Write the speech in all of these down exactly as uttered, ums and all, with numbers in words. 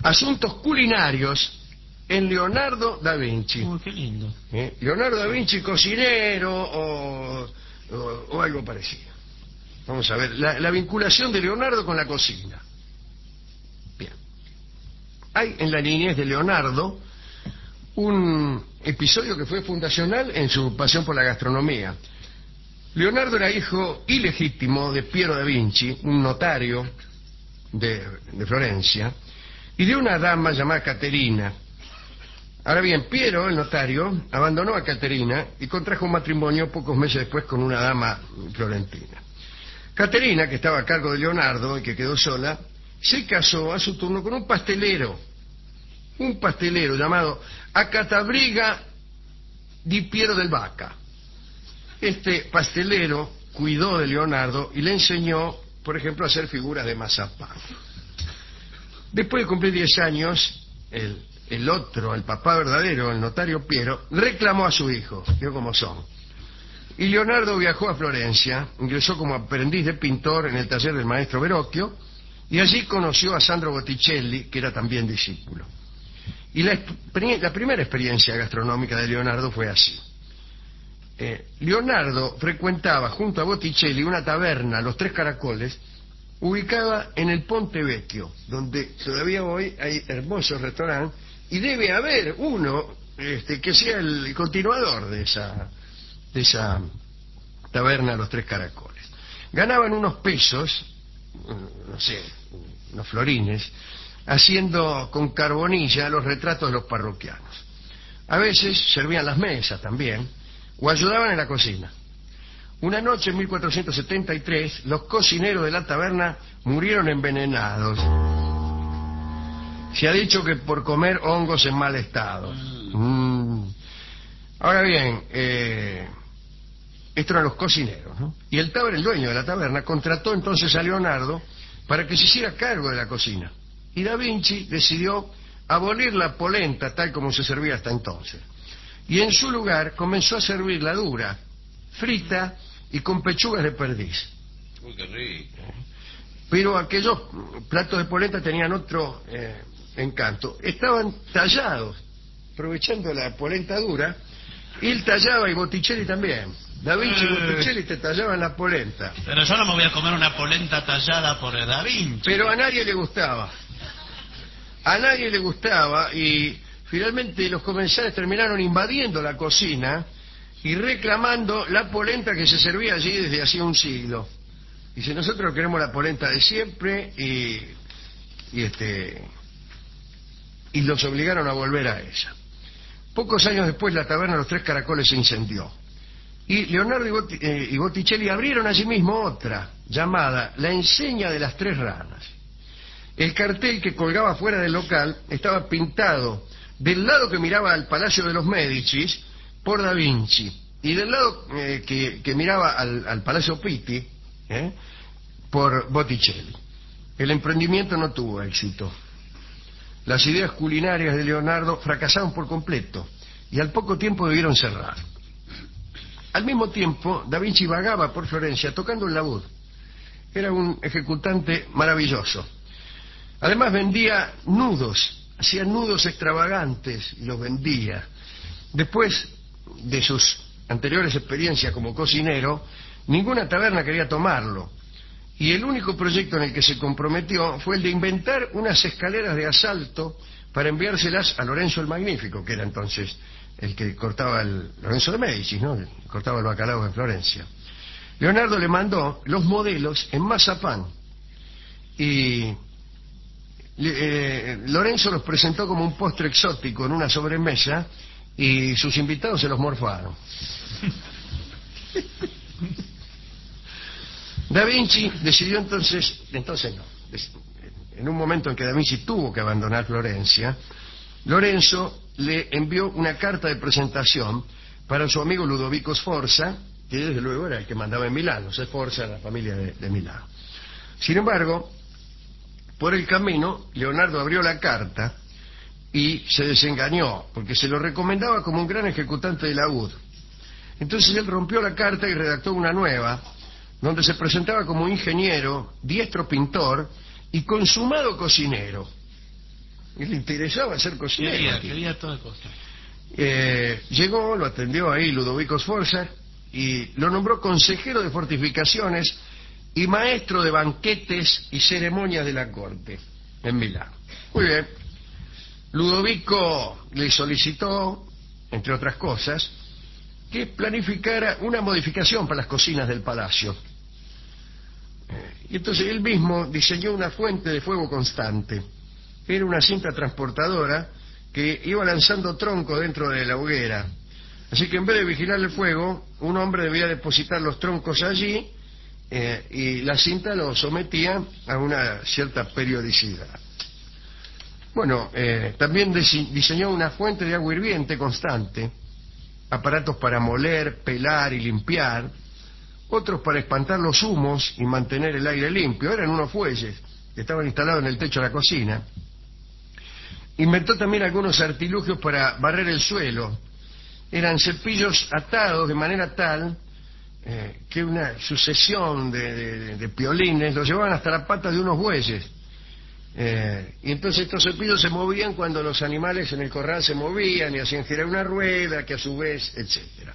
asuntos culinarios en Leonardo da Vinci. Uy, qué lindo. ¿Eh? Leonardo da Vinci, cocinero o, o, o algo parecido. Vamos a ver, la, la vinculación de Leonardo con la cocina. Bien. Hay en la niñez de Leonardo un episodio que fue fundacional en su pasión por la gastronomía. Leonardo era hijo ilegítimo de Piero da Vinci, un notario de, de Florencia, y de una dama llamada Caterina. Ahora bien, Piero, el notario, abandonó a Caterina y contrajo un matrimonio pocos meses después con una dama florentina. Caterina, que estaba a cargo de Leonardo y que quedó sola, se casó a su turno con un pastelero, un pastelero llamado Acatabriga di Piero del Vaca. Este pastelero cuidó de Leonardo y le enseñó, por ejemplo, a hacer figuras de mazapán. Después de cumplir diez años, el, el otro, el papá verdadero, el notario Piero, reclamó a su hijo, vio cómo son. Y Leonardo viajó a Florencia, ingresó como aprendiz de pintor en el taller del maestro Verrocchio, y allí conoció a Sandro Botticelli, que era también discípulo. Y la, la primera experiencia gastronómica de Leonardo fue así. Eh, Leonardo frecuentaba junto a Botticelli una taberna, Los Tres Caracoles, ubicada en el Ponte Vecchio, donde todavía hoy hay hermosos restaurantes, y debe haber uno este, que sea el continuador de esa, de esa taberna, Los Tres Caracoles. Ganaban unos pesos, no sé, unos florines, haciendo con carbonilla los retratos de los parroquianos. A veces servían las mesas también, o ayudaban en la cocina. Una noche en mil cuatrocientos setenta y tres, los cocineros de la taberna murieron envenenados. Se ha dicho que por comer hongos en mal estado. Mm. Ahora bien, eh, estos eran los cocineros, ¿no? Y el taber, el dueño de la taberna, contrató entonces a Leonardo para que se hiciera cargo de la cocina. Y Da Vinci decidió abolir la polenta tal como se servía hasta entonces. Y en su lugar comenzó a servirla dura, frita y con pechugas de perdiz. Uy, qué rico. Pero aquellos platos de polenta tenían otro eh, encanto. Estaban tallados, aprovechando la polenta dura, y él tallaba, y Botticelli también. Da Vinci y Botticelli te tallaban la polenta. Pero yo no me voy a comer una polenta tallada por Da Vinci. Pero a nadie le gustaba. A nadie le gustaba, y finalmente los comensales terminaron invadiendo la cocina y reclamando la polenta que se servía allí desde hacía un siglo. Dice, nosotros queremos la polenta de siempre, y, y este y los obligaron a volver a ella. Pocos años después la taberna Los Tres Caracoles se incendió. Y Leonardo y, Bott eh, y Botticelli abrieron allí mismo otra, llamada La Enseña de las Tres Ranas. El cartel que colgaba fuera del local estaba pintado del lado que miraba al Palacio de los Médicis por Da Vinci, y del lado eh, que, que miraba al, al Palacio Pitti eh, por Botticelli. El emprendimiento no tuvo éxito. Las ideas culinarias de Leonardo fracasaron por completo, y al poco tiempo debieron cerrar. Al mismo tiempo, Da Vinci vagaba por Florencia tocando el laúd. Era un ejecutante maravilloso. Además vendía nudos, hacía nudos extravagantes y los vendía. Después de sus anteriores experiencias como cocinero, ninguna taberna quería tomarlo, y el único proyecto en el que se comprometió fue el de inventar unas escaleras de asalto para enviárselas a Lorenzo el Magnífico, que era entonces el que cortaba el... Lorenzo de Médicis, ¿no? El que cortaba el bacalao en Florencia. Leonardo le mandó los modelos en mazapán, y eh, Lorenzo los presentó como un postre exótico en una sobremesa, y sus invitados se los morfaron. Da Vinci decidió entonces, entonces no, en un momento en que Da Vinci tuvo que abandonar Florencia, Lorenzo le envió una carta de presentación para su amigo Ludovico Sforza, que desde luego era el que mandaba en Milán, o sea, Sforza, la familia de, de Milán. Sin embargo, por el camino, Leonardo abrió la carta y se desengañó, porque se lo recomendaba como un gran ejecutante de laúd. Entonces él rompió la carta y redactó una nueva, donde se presentaba como ingeniero, diestro pintor y consumado cocinero. y le interesaba ser cocinero. Quería, aquí. quería toda cosa. Eh, llegó, lo atendió ahí Ludovico Sforza y lo nombró consejero de fortificaciones y maestro de banquetes y ceremonias de la corte en Milán. Muy bien. Ludovico le solicitó, entre otras cosas, que planificara una modificación para las cocinas del palacio. Eh, y entonces él mismo diseñó una fuente de fuego constante. Era una cinta transportadora que iba lanzando troncos dentro de la hoguera. Así que en vez de vigilar el fuego, un hombre debía depositar los troncos allí eh, y la cinta lo sometía a una cierta periodicidad. Bueno, eh, también diseñó una fuente de agua hirviente constante, aparatos para moler, pelar y limpiar, otros para espantar los humos y mantener el aire limpio. Eran unos fuelles que estaban instalados en el techo de la cocina. Inventó también algunos artilugios para barrer el suelo. Eran cepillos atados de manera tal eh, que una sucesión de, de, de piolines los llevaban hasta la pata de unos bueyes. Eh, y entonces estos cepillos se movían cuando los animales en el corral se movían y hacían girar una rueda, que a su vez, etcétera.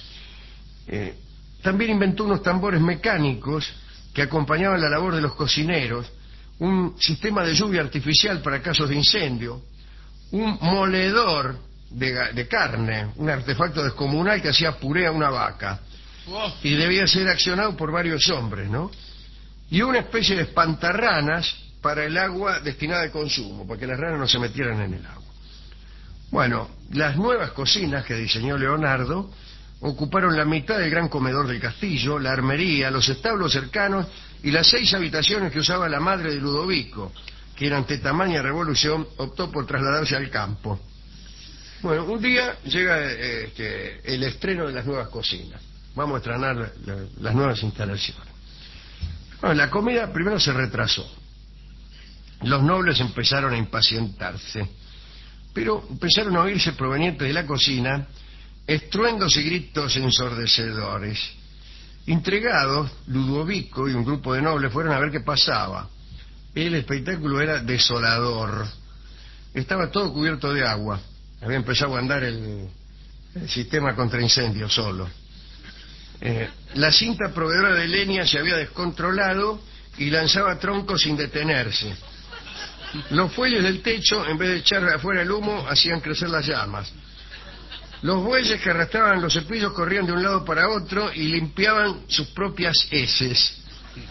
Eh, también inventó unos tambores mecánicos que acompañaban la labor de los cocineros, un sistema de lluvia artificial para casos de incendio, un moledor de, de carne, un artefacto descomunal que hacía puré a una vaca y debía ser accionado por varios hombres, ¿no? Y una especie de espantarranas para el agua destinada al consumo, para que las ranas no se metieran en el agua. Bueno, las nuevas cocinas que diseñó Leonardo ocuparon la mitad del gran comedor del castillo, la armería, los establos cercanos y las seis habitaciones que usaba la madre de Ludovico, que ante tamaña revolución optó por trasladarse al campo. Bueno, un día llega eh, este, el estreno de las nuevas cocinas. Vamos a estrenar la, la, las nuevas instalaciones. Bueno, la comida primero se retrasó. Los nobles empezaron a impacientarse, pero empezaron a oírse provenientes de la cocina estruendos y gritos ensordecedores. Intrigados, Ludovico y un grupo de nobles fueron a ver qué pasaba. El espectáculo era desolador. Estaba todo cubierto de agua. Había empezado a andar el, el sistema contra incendios solo. Eh, la cinta proveedora de leña se había descontrolado y lanzaba troncos sin detenerse. Los fuelles del techo, en vez de echar afuera el humo, hacían crecer las llamas. Los bueyes que arrastraban los cepillos corrían de un lado para otro y limpiaban sus propias heces.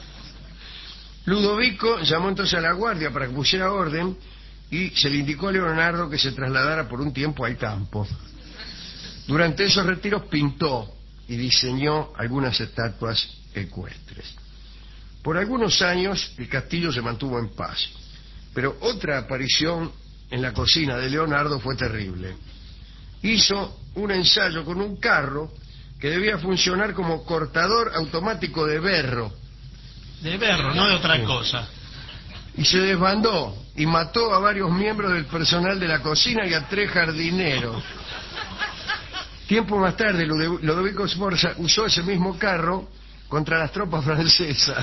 Ludovico llamó entonces a la guardia para que pusiera orden y se le indicó a Leonardo que se trasladara por un tiempo al campo. Durante esos retiros pintó y diseñó algunas estatuas ecuestres. Por algunos años el castillo se mantuvo en paz, pero otra aparición en la cocina de Leonardo fue terrible. Hizo un ensayo con un carro que debía funcionar como cortador automático de berro. De berro, no de otra cosa. Y se desbandó y mató a varios miembros del personal de la cocina y a tres jardineros. Tiempo más tarde, Ludovico Sforza usó ese mismo carro contra las tropas francesas.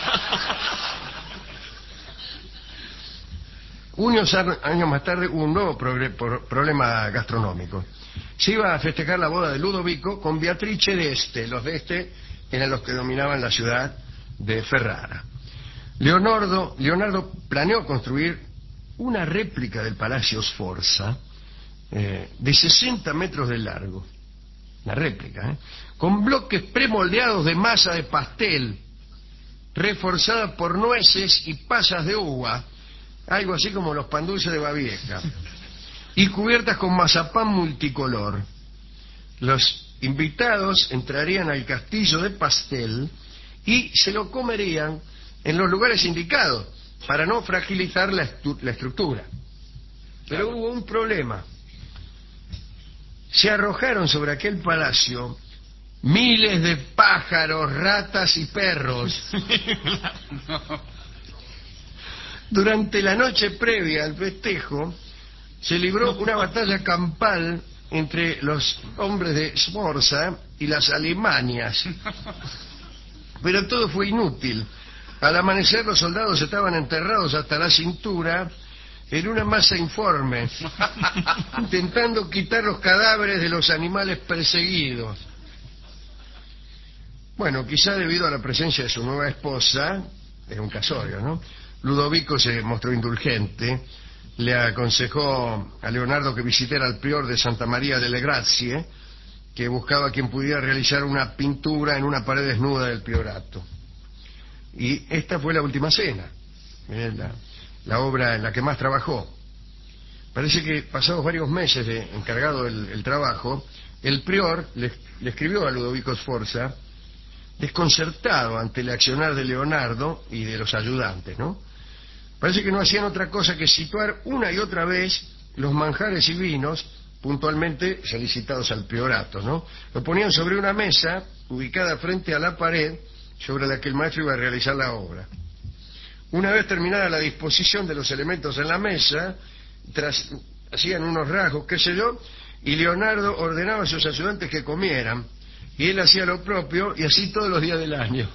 Unos años más tarde hubo un nuevo problema gastronómico. Se iba a festejar la boda de Ludovico con Beatrice d'Este. Los d'Este eran los que dominaban la ciudad de Ferrara. Leonardo, Leonardo planeó construir una réplica del Palacio Sforza eh, de sesenta metros de largo. La réplica, ¿eh? Con bloques premoldeados de masa de pastel, reforzada por nueces y pasas de uva, algo así como los pan dulces de Babieca, y cubiertas con mazapán multicolor. Los invitados entrarían al castillo de pastel y se lo comerían en los lugares indicados para no fragilizar la, la estructura. Pero claro, hubo un problema. Se arrojaron sobre aquel palacio miles de pájaros, ratas y perros. No. Durante la noche previa al festejo se libró una batalla campal entre los hombres de Sforza y las Alemanias. Pero todo fue inútil. Al amanecer los soldados estaban enterrados hasta la cintura en una masa informe, intentando quitar los cadáveres de los animales perseguidos. Bueno, quizá debido a la presencia de su nueva esposa, era un casorio, ¿no? Ludovico se mostró indulgente, le aconsejó a Leonardo que visitara al prior de Santa María delle Grazie, que buscaba quien pudiera realizar una pintura en una pared desnuda del priorato. Y esta fue la última cena, ¿eh? la, la obra en la que más trabajó. Parece que pasados varios meses de encargado el, el trabajo, el prior le, le escribió a Ludovico Sforza, desconcertado ante el accionar de Leonardo y de los ayudantes, ¿no? Parece que no hacían otra cosa que situar una y otra vez los manjares y vinos puntualmente solicitados al priorato, ¿no? Lo ponían sobre una mesa ubicada frente a la pared sobre la que el maestro iba a realizar la obra. Una vez terminada la disposición de los elementos en la mesa, tras, hacían unos rasgos, qué sé yo, y Leonardo ordenaba a sus ayudantes que comieran, y él hacía lo propio, y así todos los días del año.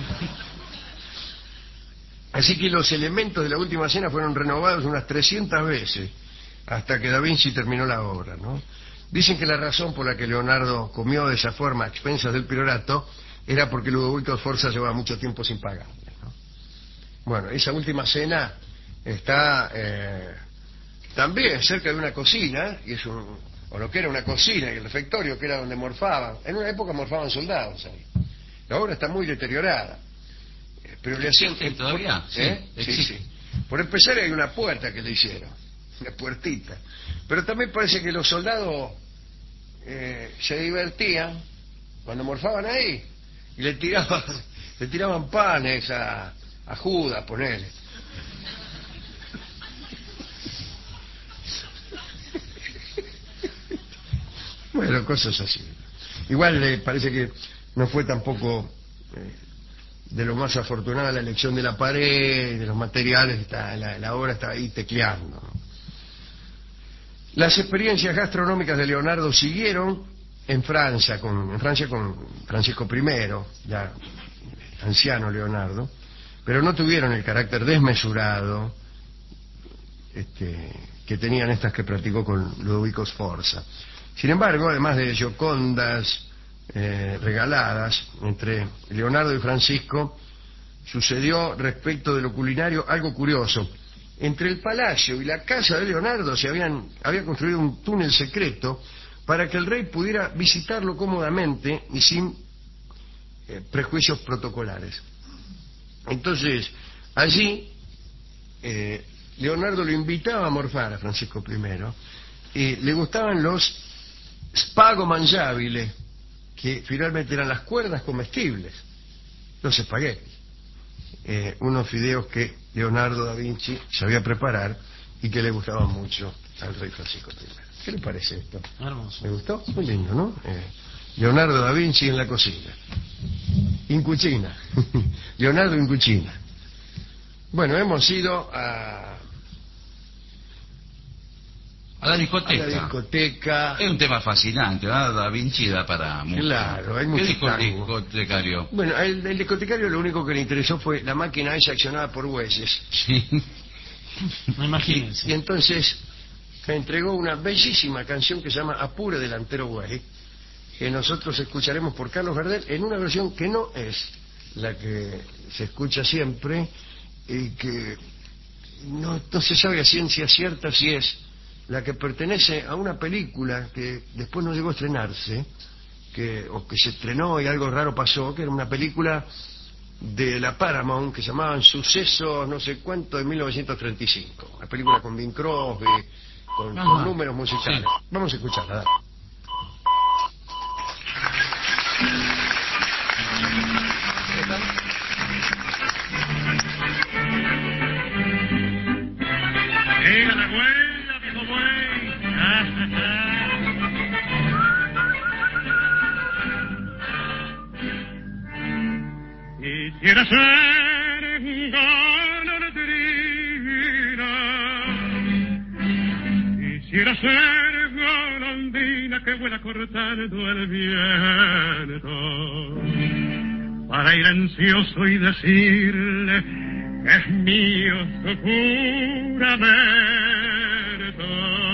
Así que los elementos de la última cena fueron renovados unas trescientas veces, hasta que Da Vinci terminó la obra, ¿no? Dicen que la razón por la que Leonardo comió de esa forma a expensas del priorato era porque Ludovico Sforza llevaba mucho tiempo sin pagarle, ¿no? Bueno, esa última cena está eh, también cerca de una cocina, y es un, o lo que era una cocina, y el refectorio, que era donde morfaban. En una época morfaban soldados ahí. La obra está muy deteriorada, pero le hacían... ¿Existe todavía? ¿Eh? Sí, sí, sí. Por empezar hay una puerta que le hicieron, una puertita. Pero también parece que los soldados eh, se divertían cuando morfaban ahí, y le tiraban, le tiraban panes a, a Judas, ponele. Bueno, cosas así. Igual le parece que no fue tampoco eh, de lo más afortunada la elección de la pared, de los materiales, está, la, la obra está ahí tecleando, ¿no? Las experiencias gastronómicas de Leonardo siguieron en Francia, con, en Francia con Francisco primero, ya anciano Leonardo, pero no tuvieron el carácter desmesurado este, que tenían estas que practicó con Ludovico Sforza. Sin embargo, además de giocondas eh, regaladas entre Leonardo y Francisco, sucedió respecto de lo culinario algo curioso. Entre el palacio y la casa de Leonardo se habían había construido un túnel secreto para que el rey pudiera visitarlo cómodamente y sin eh, prejuicios protocolares. Entonces, allí eh, Leonardo lo invitaba a morfar a Francisco primero, y le gustaban los spago mangiabile, que finalmente eran las cuerdas comestibles, los espaguetis, eh, unos fideos que Leonardo da Vinci sabía preparar y que le gustaban mucho al rey Francisco primero. ¿Qué le parece esto? Hermoso. ¿Me gustó? Muy lindo, ¿no? Eh, Leonardo da Vinci en la cocina. In cucina. Leonardo in cucina. Bueno, hemos ido a... A la discoteca. A la discoteca. Es un tema fascinante, ¿no? Da Vinci da para mucho. Claro, hay ¿Qué mucho dijo el tango. discotecario? Bueno, el, el discotecario lo único que le interesó fue la máquina esa accionada por bueyes. Sí. No Y, imagínense. y entonces me entregó una bellísima canción que se llama Apure Delantero Buey, que nosotros escucharemos por Carlos Gardel en una versión que no es la que se escucha siempre y que no, no se sabe a ciencia cierta si es la que pertenece a una película que después no llegó a estrenarse, que, o que se estrenó y algo raro pasó, que era una película de la Paramount que se llamaban Sucesos no sé cuánto de mil novecientos treinta y cinco, una película con Bing Crosby, con, con números musicales. Sí. Vamos a escucharla, dale. Llega la huella, viejo buey. Quisiera ser golondrina, quisiera ser golondrina que vuela cortando el viento, para ir ansioso y decirle es mío su juramento.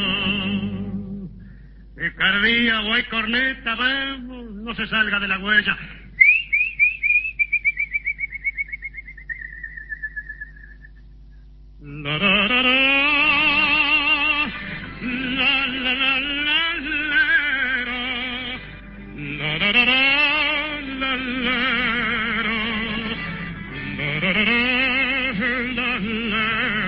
Picardía o hay corneta, vemos, no se salga de la huella. La, la, la, la. La la la la la la la la la la la la.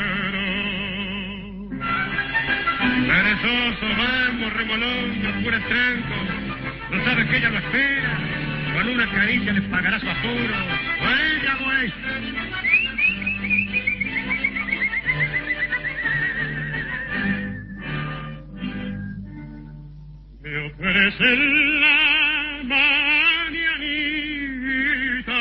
Perezoso, vamos, remolón, oscura estranco. No sabes que ella lo espera. Con una caricia le pagará su apuro. ¡Vaya, güey! Me ofrece la mañanita,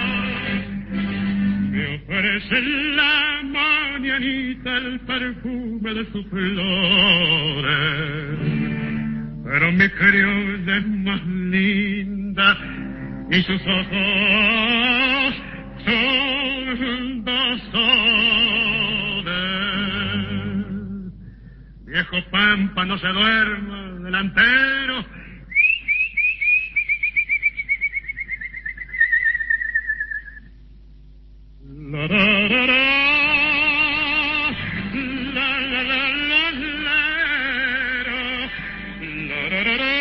me ofrece la mañanita el perfume de sus flores, pero mi criolla es más linda y sus ojos son dos soles. Viejo pampa, no se duerma, delantero. La la la la la la la la la la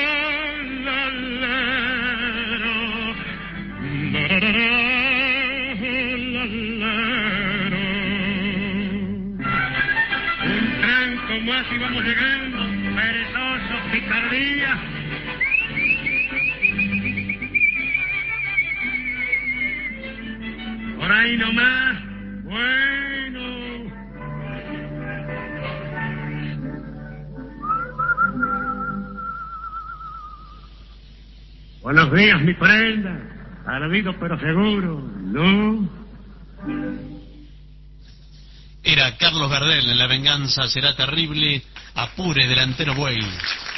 un tranco más y vamos llegando. Perezoso, picardía. Por ahí nomás. Bueno. Buenos días, mi prenda. Ardido pero seguro, ¿no? Era Carlos Gardel en La venganza será terrible. Apure, delantero buey.